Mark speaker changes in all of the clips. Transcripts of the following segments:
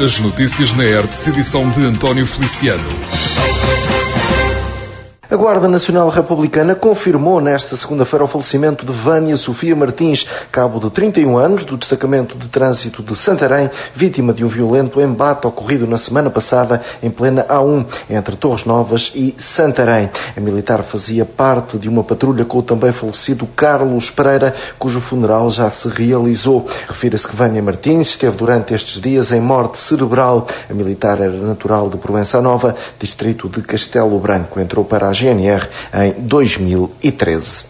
Speaker 1: As notícias na Hertz, edição de António Feliciano.
Speaker 2: A Guarda Nacional Republicana confirmou nesta segunda-feira o falecimento de Vânia Sofia Martins, cabo de 31 anos, do Destacamento de Trânsito de Santarém, vítima de um violento embate ocorrido na semana passada em plena A1, entre Torres Novas e Santarém. A militar fazia parte de uma patrulha com o também falecido Carlos Pereira, cujo funeral já se realizou. Refira-se que Vânia Martins esteve durante estes dias em morte cerebral. A militar era natural de Proença Nova, distrito de Castelo Branco. Entrou para a GNR em 2013.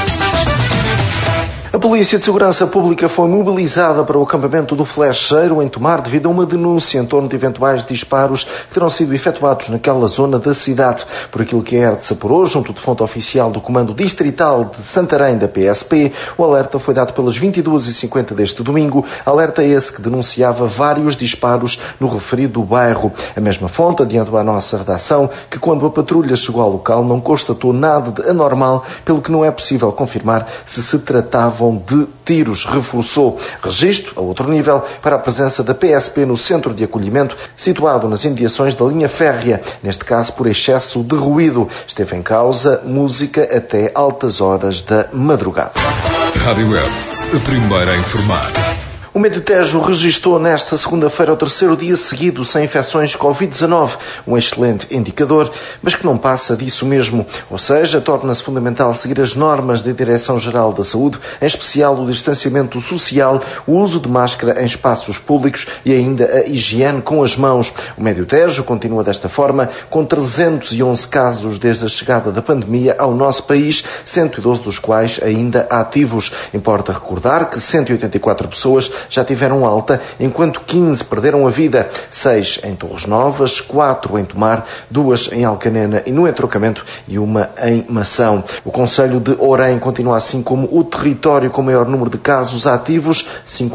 Speaker 2: A Polícia de Segurança Pública foi mobilizada para o acampamento do Flecheiro, em Tomar, devido a uma denúncia em torno de eventuais disparos que terão sido efetuados naquela zona da cidade. Por aquilo que a Hertz apurou, junto de fonte oficial do Comando Distrital de Santarém da PSP, o alerta foi dado pelas 22h50 deste domingo, alerta esse que denunciava vários disparos no referido bairro. A mesma fonte adiantou à nossa redação que quando a patrulha chegou ao local não constatou nada de anormal, pelo que não é possível confirmar se tratavam de tiros. Reforçou registro a outro nível para a presença da PSP no centro de acolhimento situado nas imediações da linha férrea, neste caso por excesso de ruído. Esteve em causa música até altas horas da madrugada.
Speaker 1: Rádio Hertz, a primeira a informar.
Speaker 2: O Médio Tejo registrou nesta segunda-feira o terceiro dia seguido sem infecções Covid-19, um excelente indicador, mas que não passa disso mesmo. Ou seja, torna-se fundamental seguir as normas da Direção-Geral da Saúde, em especial o distanciamento social, o uso de máscara em espaços públicos e ainda a higiene com as mãos. O Médio Tejo continua desta forma, com 311 casos desde a chegada da pandemia ao nosso país, 112 dos quais ainda ativos. Importa recordar que 184 pessoas já tiveram alta, enquanto 15 perderam a vida, 6 em Torres Novas, 4 em Tomar, 2 em Alcanena e no entrocamento e uma em Mação. O concelho de Orém continua assim como o território com maior número de casos ativos,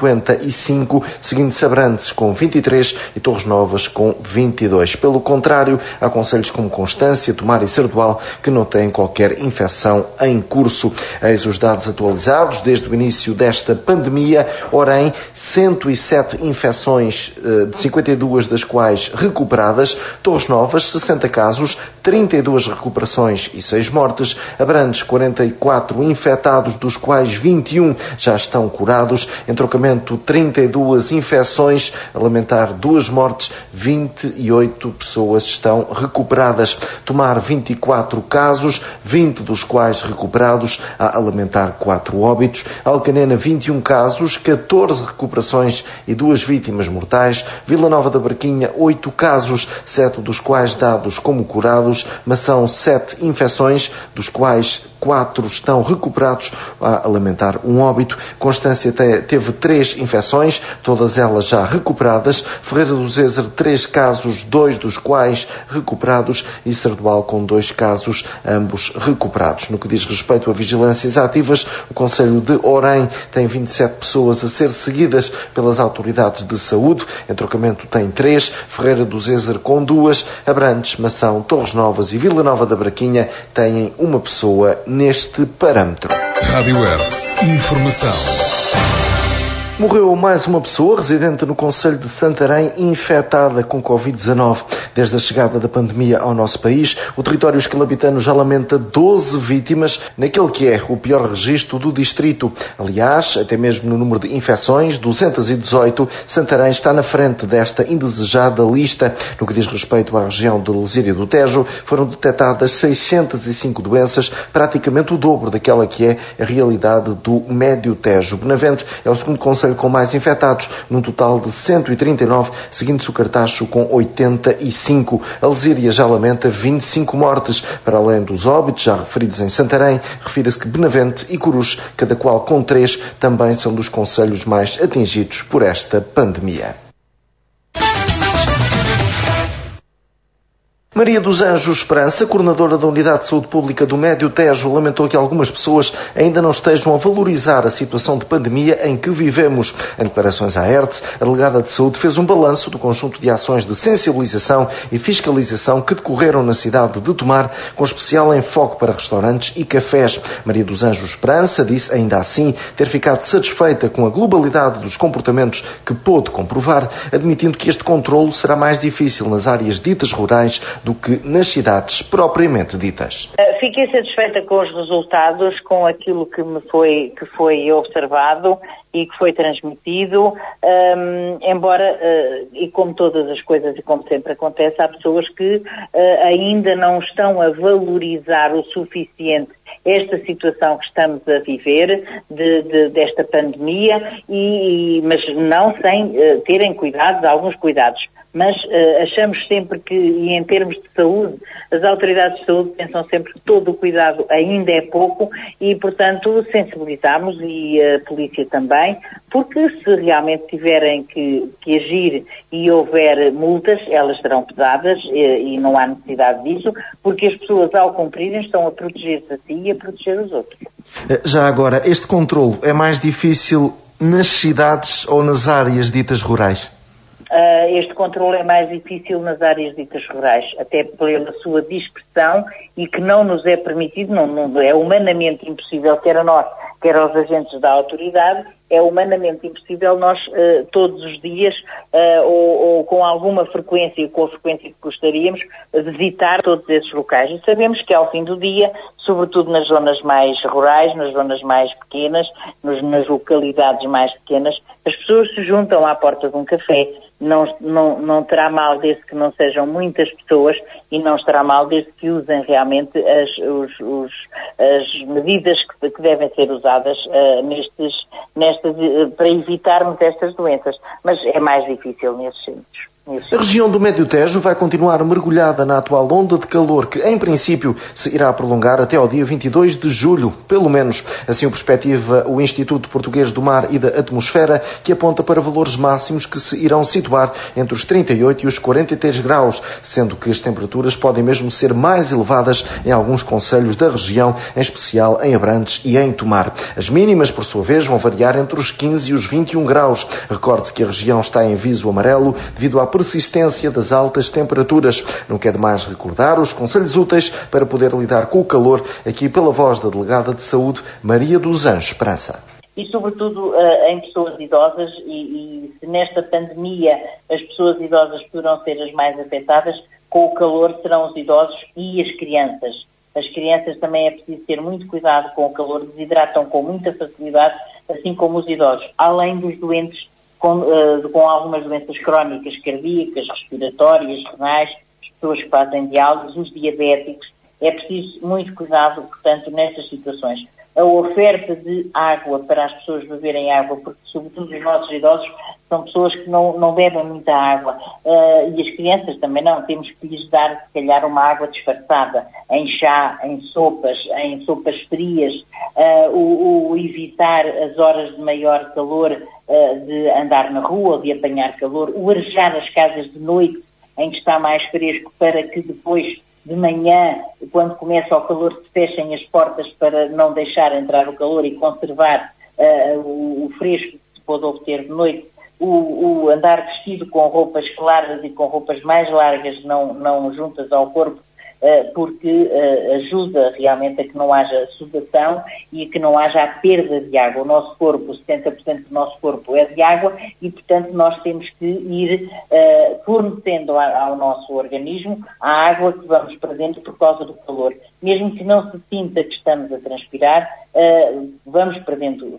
Speaker 2: 55, seguindo-se Abrantes com 23 e Torres Novas com 22. Pelo contrário, há concelhos como Constância, Tomar e Sardual que não têm qualquer infecção em curso. Eis os dados atualizados desde o início desta pandemia. Orém, 107 infecções, de 52 das quais recuperadas. Torres Novas, 60 casos, 32 recuperações e 6 mortes. Abrantes, 44 infectados, dos quais 21 já estão curados. Entrocamento, 32 infecções, a lamentar 2 mortes, 28 pessoas estão recuperadas. Tomar, 24 casos, 20 dos quais recuperados, a lamentar 4 óbitos. Alcanena, 21 casos, 14 recuperações e 2 vítimas mortais. Vila Nova da Barquinha, 8 casos, 7 dos quais dados como curados. Mação, 7 infecções, dos quais 4 estão recuperados, a lamentar 1 óbito. Constância teve 3 infecções, todas elas já recuperadas. Ferreira do Zezer, 3 casos, 2 dos quais recuperados, e Sardual com 2 casos, ambos recuperados. No que diz respeito a vigilâncias ativas, o concelho de Orém tem 27 pessoas a ser seguidas pelas autoridades de saúde. Entrocamento tem 3, Ferreira do Zezer com 2, Abrantes, Mação, Torres Novas e Vila Nova da Barquinha têm uma pessoa neste parâmetro.
Speaker 1: Rádio Hertz, informação.
Speaker 2: Morreu mais uma pessoa residente no concelho de Santarém infectada com Covid-19. Desde a chegada da pandemia ao nosso país, o território escalabitano já lamenta 12 vítimas naquele que é o pior registro do distrito. Aliás, até mesmo no número de infecções, 218, Santarém está na frente desta indesejada lista. No que diz respeito à região de Lesíria do Tejo, foram detectadas 605 doenças, praticamente o dobro daquela que é a realidade do Médio Tejo. Benavente é o segundo concelho com mais infectados, num total de 139, seguindo-se o Cartacho com 85. A Lesíria já lamenta 25 mortes. Para além dos óbitos já referidos em Santarém, refira-se que Benavente e Coruche, cada qual com 3, também são dos concelhos mais atingidos por esta pandemia. Maria dos Anjos Esperança, coordenadora da Unidade de Saúde Pública do Médio Tejo, lamentou que algumas pessoas ainda não estejam a valorizar a situação de pandemia em que vivemos. Em declarações à ERTE, a delegada de saúde fez um balanço do conjunto de ações de sensibilização e fiscalização que decorreram na cidade de Tomar, com especial enfoque para restaurantes e cafés. Maria dos Anjos Esperança disse, ainda assim, ter ficado satisfeita com a globalidade dos comportamentos que pôde comprovar, admitindo que este controlo será mais difícil nas áreas ditas rurais do que nas cidades propriamente ditas.
Speaker 3: Fiquei satisfeita com os resultados, com aquilo que foi observado e que foi transmitido, embora, e como todas as coisas e como sempre acontece, há pessoas que ainda não estão a valorizar o suficiente esta situação que estamos a viver desta pandemia, mas não sem terem alguns cuidados. Mas achamos sempre que, e em termos de saúde, as autoridades de saúde pensam sempre que todo o cuidado ainda é pouco e, portanto, sensibilizamos, e a polícia também, porque se realmente tiverem que agir e houver multas, elas serão pesadas e não há necessidade disso, porque as pessoas, ao cumprirem, estão a proteger-se a si e a proteger os outros.
Speaker 2: Já agora, este controlo é mais difícil nas cidades ou nas áreas ditas rurais?
Speaker 3: Este controle é mais difícil nas áreas ditas rurais, até pela sua dispersão, e que não nos é permitido, não é humanamente impossível, quer a nós, quer aos agentes da autoridade, é humanamente impossível nós todos os dias, ou com alguma frequência, com a frequência que gostaríamos, visitar todos esses locais. E sabemos que ao fim do dia, sobretudo nas zonas mais rurais, nas zonas mais pequenas, nas localidades mais pequenas, as pessoas se juntam à porta de um café. Não terá mal desde que não sejam muitas pessoas, e não estará mal desde que usem realmente as medidas que devem ser usadas para evitarmos estas doenças. Mas é mais difícil nesses centros.
Speaker 2: A região do Médio Tejo vai continuar mergulhada na atual onda de calor, que em princípio se irá prolongar até ao dia 22 de julho, pelo menos. Assim o perspectiva o Instituto Português do Mar e da Atmosfera, que aponta para valores máximos que se irão situar entre os 38 e os 43 graus, sendo que as temperaturas podem mesmo ser mais elevadas em alguns concelhos da região, em especial em Abrantes e em Tomar. As mínimas, por sua vez, vão variar entre os 15 e os 21 graus. Recorde-se que a região está em viso amarelo devido à persistência das altas temperaturas. Não quer demais recordar os conselhos úteis para poder lidar com o calor, aqui pela voz da delegada de saúde, Maria dos Anjos Esperança.
Speaker 3: E sobretudo em pessoas idosas, e se nesta pandemia as pessoas idosas poderão ser as mais afetadas, com o calor serão os idosos e as crianças. As crianças também é preciso ter muito cuidado com o calor, desidratam com muita facilidade, assim como os idosos, além dos doentes com algumas doenças crónicas, cardíacas, respiratórias, renais, as pessoas que fazem diálise, os diabéticos. É preciso muito cuidado, portanto, nestas situações. A oferta de água para as pessoas beberem água, porque sobretudo os nossos idosos são pessoas que não bebem muita água, e as crianças também não. Temos que lhes dar, se calhar, uma água disfarçada, em chá, em sopas frias, o evitar as horas de maior calor, de andar na rua ou de apanhar calor, o arejar as casas de noite em que está mais fresco, para que depois de manhã, quando começa o calor, se fechem as portas para não deixar entrar o calor e conservar o fresco que se pode obter de noite. O andar vestido com roupas claras e com roupas mais largas, não juntas ao corpo, porque ajuda realmente a que não haja sudação e a que não haja a perda de água. O nosso corpo, 70% do nosso corpo é de água, e, portanto, nós temos que ir fornecendo ao nosso organismo a água que vamos perdendo por causa do calor. Mesmo que não se sinta que estamos a transpirar, vamos perdendo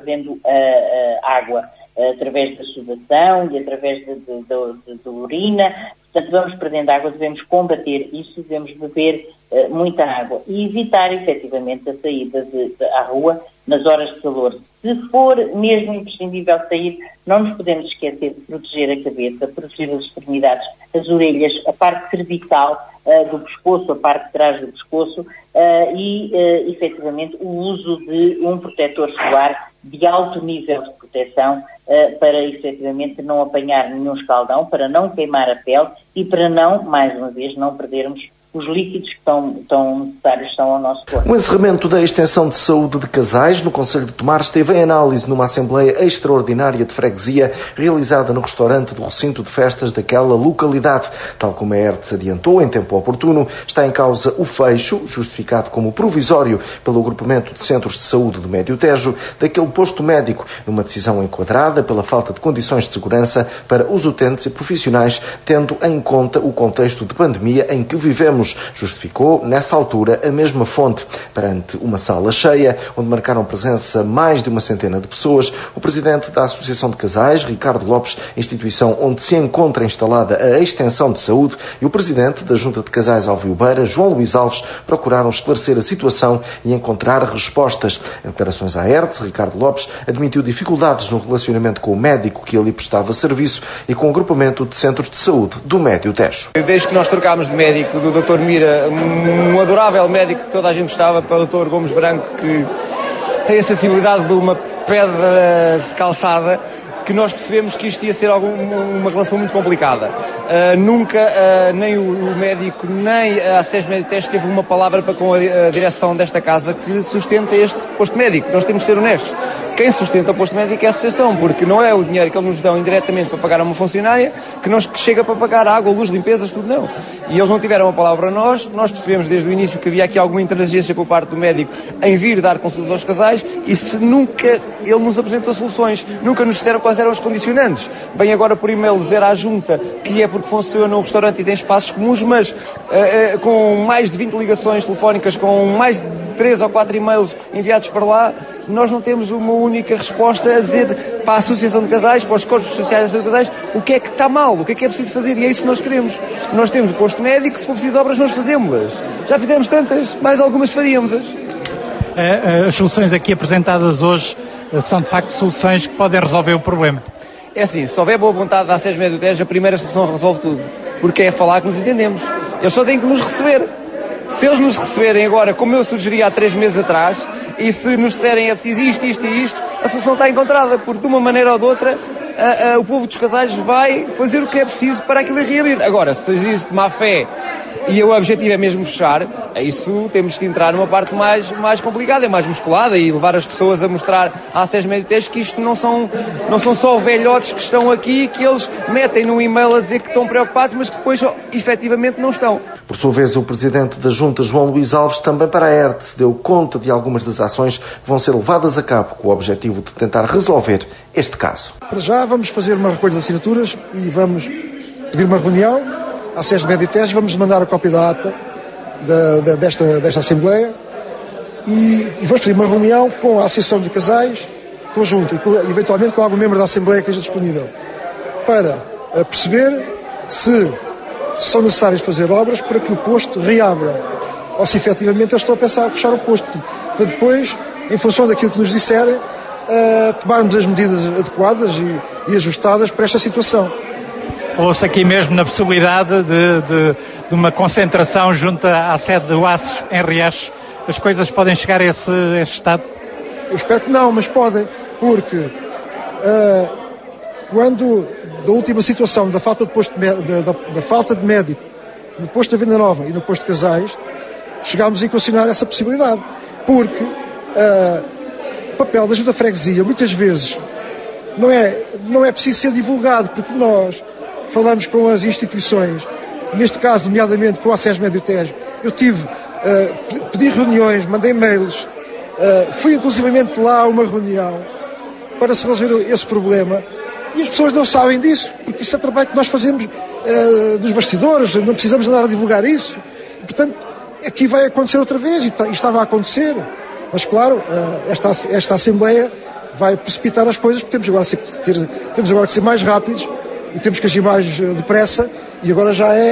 Speaker 3: água através da sudação e através da urina. Portanto, vamos perdendo água, devemos combater isso, devemos beber muita água e evitar, efetivamente, a saída à rua nas horas de calor. Se for mesmo imprescindível sair, não nos podemos esquecer de proteger a cabeça, proteger as extremidades, as orelhas, a parte cervical do pescoço, a parte de trás do pescoço e, efetivamente, o uso de um protetor solar de alto nível de proteção para, efetivamente, não apanhar nenhum escaldão, para não queimar a pele e para não, mais uma vez, não perdermos os líquidos que tão necessários são ao nosso corpo.
Speaker 2: O encerramento da extensão de saúde de Casais no Concelho de Tomar esteve em análise numa Assembleia Extraordinária de Freguesia realizada no restaurante do recinto de festas daquela localidade. Tal como a ERTS adiantou em tempo oportuno, está em causa o fecho, justificado como provisório pelo agrupamento de centros de saúde do Médio Tejo, daquele posto médico, numa decisão enquadrada pela falta de condições de segurança para os utentes e profissionais, tendo em conta o contexto de pandemia em que vivemos. Justificou, nessa altura, a mesma fonte. Perante uma sala cheia, onde marcaram presença mais de uma centena de pessoas, o presidente da Associação de Casais, Ricardo Lopes, instituição onde se encontra instalada a extensão de saúde, e o presidente da Junta de Casais Alviobeira, João Luís Alves, procuraram esclarecer a situação e encontrar respostas. Em declarações à ERTS, Ricardo Lopes admitiu dificuldades no relacionamento com o médico que ali prestava serviço e com o agrupamento de centros de saúde do Médio Tejo.
Speaker 4: Desde que nós trocámos de médico, do Dr. Mira, um adorável médico que toda a gente gostava, para o Dr. Gomes Branco, que tem a sensibilidade de uma pedra calçada, que nós percebemos que isto ia ser uma relação muito complicada. Nunca, nem o médico, nem a SES Médio Tejo teve uma palavra para com a direção desta casa que sustenta este posto médico. Nós temos de ser honestos. Quem sustenta o posto médico é a associação, porque não é o dinheiro que eles nos dão indiretamente para pagar a uma funcionária que chega para pagar água, luz, limpezas, tudo não. E eles não tiveram uma palavra para nós. Nós percebemos desde o início que havia aqui alguma intransigência por parte do médico em vir dar consultas aos casais, e se nunca ele nos apresentou soluções, nunca nos disseram quais eram os condicionantes. Vem agora por e-mail dizer à Junta que é porque funciona um restaurante e tem espaços comuns, mas com mais de 20 ligações telefónicas, com mais de 3 ou 4 e-mails enviados para lá, nós não temos uma única resposta a dizer para a Associação de Casais, para os corpos sociais da Associação de Casais, o que é que está mal, o que é preciso fazer, e é isso que nós queremos. Nós temos o posto médico, se for preciso obras nós fazemos-las. Já fizemos tantas, mais algumas faríamos-as.
Speaker 5: As soluções aqui apresentadas hoje são de facto soluções que podem resolver o problema.
Speaker 4: É assim, se houver boa vontade da SES Médio Tejo, a primeira solução resolve tudo, porque é falar que nos entendemos. Eles só têm que nos receber. Se eles nos receberem agora, como eu sugeri há 3 meses atrás, e se nos disserem é preciso isto, isto e isto, a solução está encontrada, porque de uma maneira ou de outra o povo dos Casais vai fazer o que é preciso para aquilo reabrir. Agora, se existe má fé e o objetivo é mesmo fechar, isso temos que entrar numa parte mais complicada, mais musculada, e levar as pessoas a mostrar à SES Médio Tejo que isto não são só velhotes que estão aqui, que eles metem num e-mail a dizer que estão preocupados, mas que depois efetivamente não estão.
Speaker 2: Por sua vez, o presidente da Junta, João Luís Alves, também para a ERTS, deu conta de algumas das ações que vão ser levadas a cabo com o objetivo de tentar resolver este caso.
Speaker 6: Para já vamos fazer uma recolha de assinaturas e vamos pedir uma reunião à SES Médio Tejo, vamos mandar a cópia da ata desta Assembleia e vamos pedir uma reunião com a Associação de Casais conjunta e eventualmente com algum membro da Assembleia que esteja disponível para perceber se são necessárias fazer obras para que o posto reabra, ou se efetivamente eu estou a pensar em fechar o posto, para depois, em função daquilo que nos disserem, tomarmos as medidas adequadas e ajustadas para esta situação.
Speaker 5: Falou-se aqui mesmo na possibilidade de uma concentração junto à sede do ACES em Riacho. As coisas podem chegar a esse estado?
Speaker 6: Eu espero que não, mas podem, porque quando da última situação da falta de falta de médico no posto da Venda Nova e no posto de Casais, chegámos a equacionar essa possibilidade, porque o papel da Junta de Freguesia muitas vezes não é preciso ser divulgado, porque nós falamos com as instituições, neste caso nomeadamente com a SES Médio Tejo. Eu pedi reuniões, mandei e-mails, fui inclusivamente lá a uma reunião para se resolver esse problema, e as pessoas não sabem disso, porque isso é trabalho que nós fazemos nos bastidores, não precisamos andar a divulgar isso, e, portanto, aqui vai acontecer outra vez, e estava a acontecer, mas claro, esta Assembleia vai precipitar as coisas, porque temos agora que ser mais rápidos, e temos que agir mais depressa, e agora já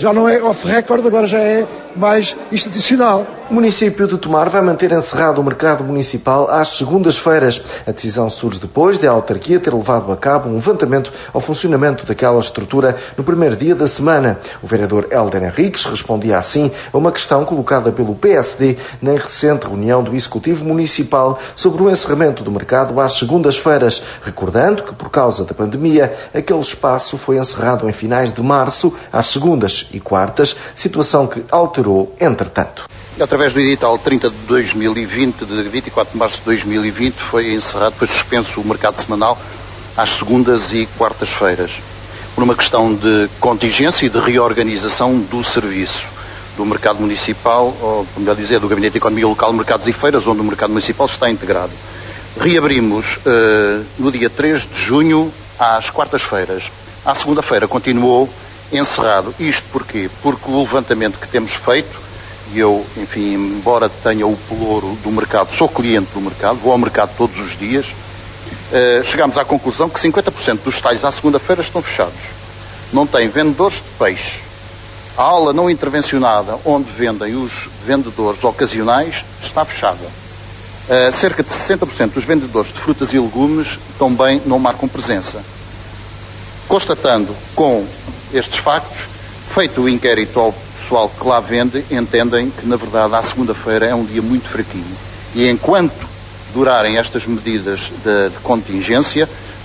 Speaker 6: Já não é off-record, agora já é mais institucional.
Speaker 2: O município de Tomar vai manter encerrado o mercado municipal às segundas-feiras. A decisão surge depois de a autarquia ter levado a cabo um levantamento ao funcionamento daquela estrutura no primeiro dia da semana. O vereador Hélder Henriques respondia assim a uma questão colocada pelo PSD na recente reunião do Executivo Municipal sobre o encerramento do mercado às segundas-feiras, recordando que, por causa da pandemia, aquele espaço foi encerrado em finais de março, às segundas e quartas, situação que alterou entretanto.
Speaker 7: Através do edital 30 de 2020, de 24 de março de 2020, foi encerrado, foi suspenso o mercado semanal às segundas e quartas-feiras, por uma questão de contingência e de reorganização do serviço do mercado municipal, ou melhor dizer, do Gabinete de Economia Local, Mercados e Feiras, onde o mercado municipal está integrado. Reabrimos no dia 3 de junho às quartas-feiras. À segunda-feira continuou encerrado. Isto porquê? Porque o levantamento que temos feito, e eu, enfim, embora tenha o pelouro do mercado, sou cliente do mercado, vou ao mercado todos os dias, chegámos à conclusão que 50% dos talhos à segunda-feira estão fechados. Não tem vendedores de peixe. A aula não intervencionada, onde vendem os vendedores ocasionais, está fechada. Cerca de 60% dos vendedores de frutas e legumes também não marcam presença. Constatando com estes factos, feito o inquérito ao pessoal que lá vende, entendem que, na verdade, à segunda-feira é um dia muito fraquinho. E enquanto durarem estas medidas de contingência,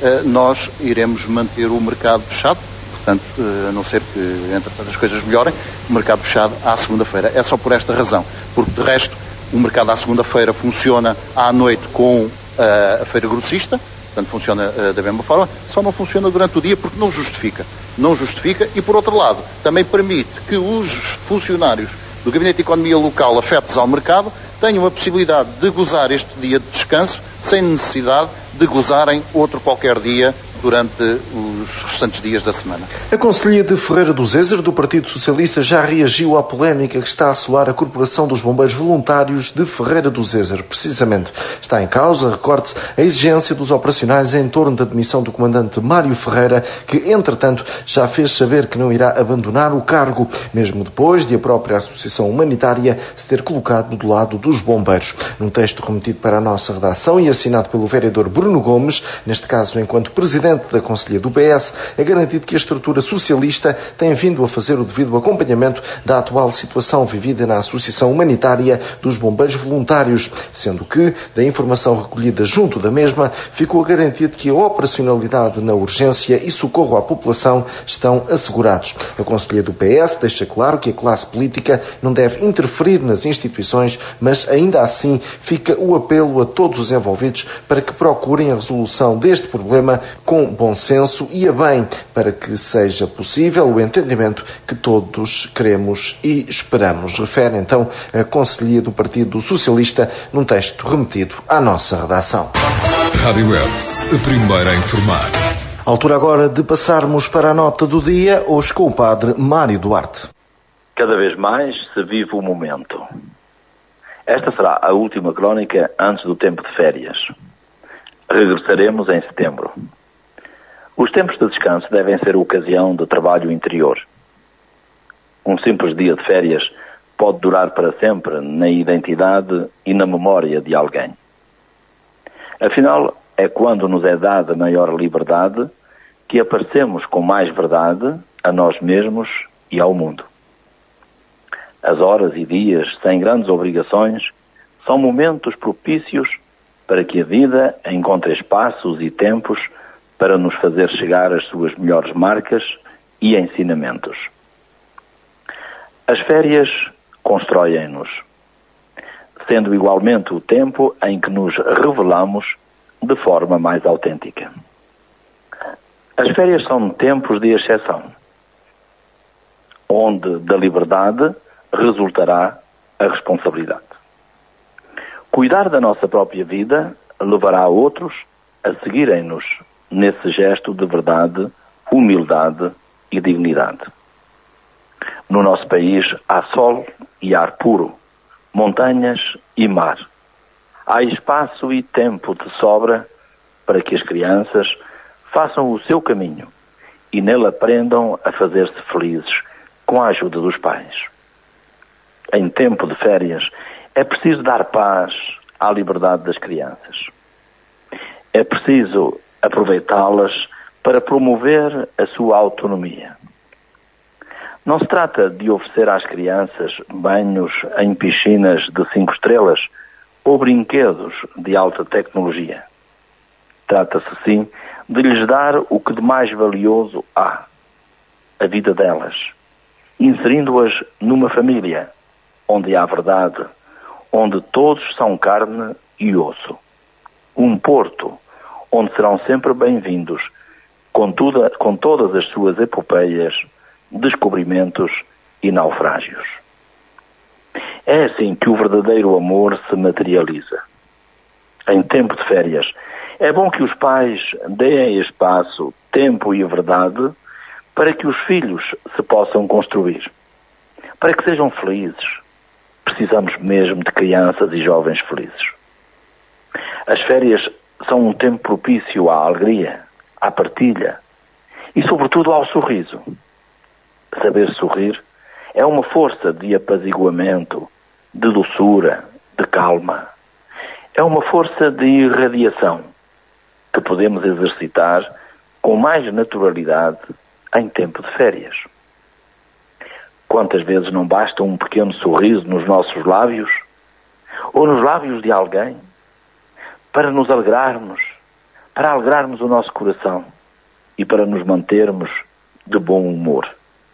Speaker 7: nós iremos manter o mercado fechado. Portanto, a não ser que, entretanto, as coisas melhorem, o mercado fechado à segunda-feira. É só por esta razão. Porque, de resto, o mercado à segunda-feira funciona à noite com a feira grossista. Portanto, funciona da mesma forma, só não funciona durante o dia porque não justifica. Não justifica e, por outro lado, também permite que os funcionários do Gabinete de Economia Local afetos ao mercado tenham a possibilidade de gozar este dia de descanso sem necessidade de gozarem outro qualquer dia durante os restantes dias da semana.
Speaker 2: A Conselhia de Ferreira do Zezer, do Partido Socialista, já reagiu à polémica que está a assolar a Corporação dos Bombeiros Voluntários de Ferreira do Zezer. Precisamente, está em causa, recorde-se, a exigência dos operacionais em torno da demissão do comandante Mário Ferreira, que, entretanto, já fez saber que não irá abandonar o cargo, mesmo depois de a própria Associação Humanitária se ter colocado do lado dos bombeiros. Num texto remetido para a nossa redação e assinado pelo vereador Bruno Gomes, neste caso enquanto presidente da Conselhia do PS, é garantido que a estrutura socialista tem vindo a fazer o devido acompanhamento da atual situação vivida na Associação Humanitária dos Bombeiros Voluntários, sendo que, da informação recolhida junto da mesma, ficou garantido que a operacionalidade na urgência e socorro à população estão assegurados. A Conselhia do PS deixa claro que a classe política não deve interferir nas instituições, mas ainda assim fica o apelo a todos os envolvidos para que procurem a resolução deste problema com bom senso e a bem, para que seja possível o entendimento que todos queremos e esperamos. Refere então a Conselhia do Partido Socialista num texto remetido à nossa redação.
Speaker 1: Rádio Hertz, a primeira a informar.
Speaker 2: Altura agora de passarmos para a nota do dia, hoje com o padre Mário Duarte.
Speaker 8: Cada vez mais se vive o momento. Esta será a última crónica antes do tempo de férias. Regressaremos em setembro. Os tempos de descanso devem ser ocasião de trabalho interior. Um simples dia de férias pode durar para sempre na identidade e na memória de alguém. Afinal, é quando nos é dada maior liberdade que aparecemos com mais verdade a nós mesmos e ao mundo. As horas e dias sem grandes obrigações são momentos propícios para que a vida encontre espaços e tempos para nos fazer chegar as suas melhores marcas e ensinamentos. As férias constroem-nos, sendo igualmente o tempo em que nos revelamos de forma mais autêntica. As férias são tempos de exceção, onde da liberdade resultará a responsabilidade. Cuidar da nossa própria vida levará outros a seguirem-nos nesse gesto de verdade, humildade e dignidade. No nosso país há sol e ar puro, montanhas e mar. Há espaço e tempo de sobra para que as crianças façam o seu caminho e nele aprendam a fazer-se felizes, com a ajuda dos pais. Em tempo de férias, é preciso dar paz à liberdade das crianças. É preciso aproveitá-las para promover a sua autonomia. Não se trata de oferecer às crianças banhos em piscinas de 5 estrelas ou brinquedos de alta tecnologia. Trata-se, sim, de lhes dar o que de mais valioso há, a vida delas, inserindo-as numa família, onde há verdade, onde todos são carne e osso. Um porto, onde serão sempre bem-vindos, com todas as suas epopeias, descobrimentos e naufrágios. É assim que o verdadeiro amor se materializa. Em tempo de férias, é bom que os pais deem espaço, tempo e verdade para que os filhos se possam construir, para que sejam felizes. Precisamos mesmo de crianças e jovens felizes. As férias são um tempo propício à alegria, à partilha e, sobretudo, ao sorriso. Saber sorrir é uma força de apaziguamento, de doçura, de calma. É uma força de irradiação que podemos exercitar com mais naturalidade em tempo de férias. Quantas vezes não basta um pequeno sorriso nos nossos lábios ou nos lábios de alguém para nos alegrarmos, para alegrarmos o nosso coração e para nos mantermos de bom humor.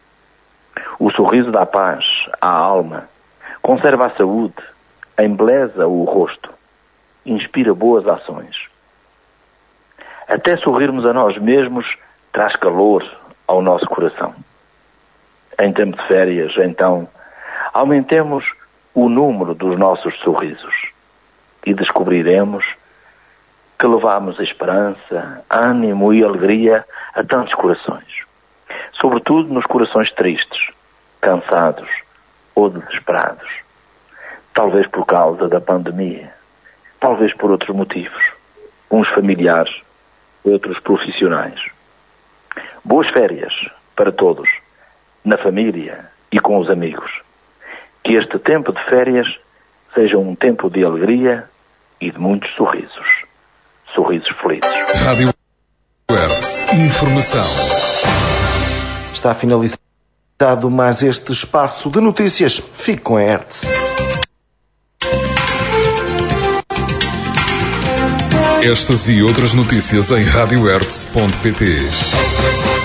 Speaker 8: O sorriso dá paz à alma, conserva a saúde, embeleza o rosto, inspira boas ações. Até sorrirmos a nós mesmos traz calor ao nosso coração. Em tempo de férias, então, aumentemos o número dos nossos sorrisos e descobriremos que levamos esperança, ânimo e alegria a tantos corações. Sobretudo nos corações tristes, cansados ou desesperados. Talvez por causa da pandemia, talvez por outros motivos, uns familiares, outros profissionais. Boas férias para todos, na família e com os amigos. Que este tempo de férias seja um tempo de alegria e de muitos sorrisos. Sorrisos felizes.
Speaker 1: Rádio Hertz. Informação.
Speaker 2: Está finalizado mais este espaço de notícias. Fique com a Hertz.
Speaker 1: Estas e outras notícias em radiohertz.pt.